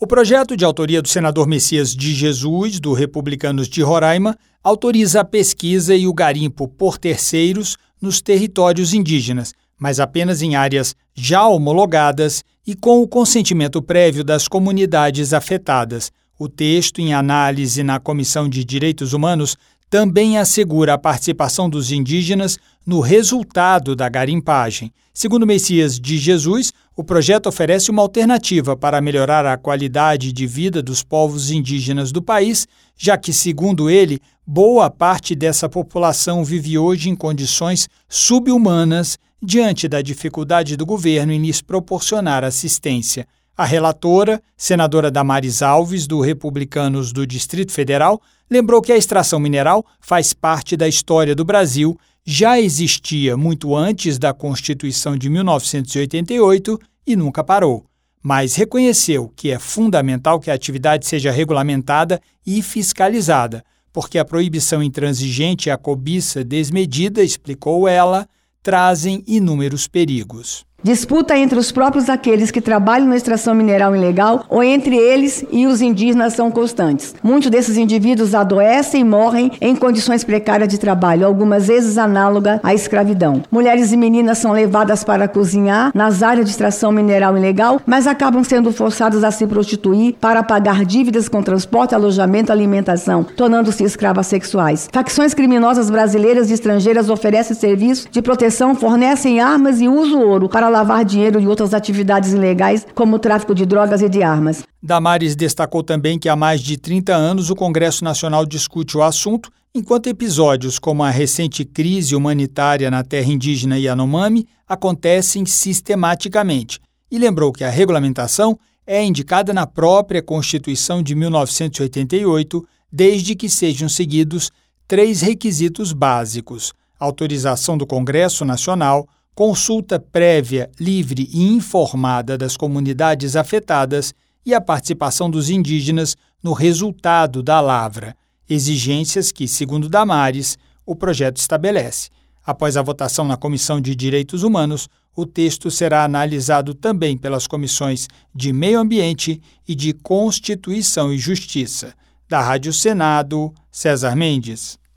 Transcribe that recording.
O projeto, de autoria do senador Messias de Jesus, do Republicanos de Roraima, autoriza a pesquisa e o garimpo por terceiros nos territórios indígenas, mas apenas em áreas já homologadas e com o consentimento prévio das comunidades afetadas. O texto, em análise na Comissão de Direitos Humanos, também assegura a participação dos indígenas no resultado da garimpagem. Segundo Messias de Jesus, o projeto oferece uma alternativa para melhorar a qualidade de vida dos povos indígenas do país, já que, segundo ele, boa parte dessa população vive hoje em condições subhumanas diante da dificuldade do governo em lhes proporcionar assistência. A relatora, senadora Damares Alves, do Republicanos do Distrito Federal, lembrou que a extração mineral faz parte da história do Brasil, já existia muito antes da Constituição de 1988 e nunca parou, mas reconheceu que é fundamental que a atividade seja regulamentada e fiscalizada, porque a proibição intransigente e a cobiça desmedida, explicou ela, trazem inúmeros perigos. Disputa entre os próprios aqueles que trabalham na extração mineral ilegal ou entre eles e os indígenas são constantes. Muitos desses indivíduos adoecem e morrem em condições precárias de trabalho, algumas vezes análoga à escravidão. Mulheres e meninas são levadas para cozinhar nas áreas de extração mineral ilegal, mas acabam sendo forçadas a se prostituir para pagar dívidas com transporte, alojamento e alimentação, tornando-se escravas sexuais. Facções criminosas brasileiras e estrangeiras oferecem serviços de proteção, fornecem armas e usam ouro para lavar dinheiro e outras atividades ilegais, como o tráfico de drogas e de armas. Damares destacou também que há mais de 30 anos o Congresso Nacional discute o assunto, enquanto episódios como a recente crise humanitária na terra indígena Yanomami acontecem sistematicamente, e lembrou que a regulamentação é indicada na própria Constituição de 1988, desde que sejam seguidos 3 requisitos básicos: autorização do Congresso Nacional, consulta prévia, livre e informada das comunidades afetadas e a participação dos indígenas no resultado da lavra, exigências que, segundo Damares, o projeto estabelece. Após a votação na Comissão de Direitos Humanos, o texto será analisado também pelas comissões de Meio Ambiente e de Constituição e Justiça. Da Rádio Senado, César Mendes.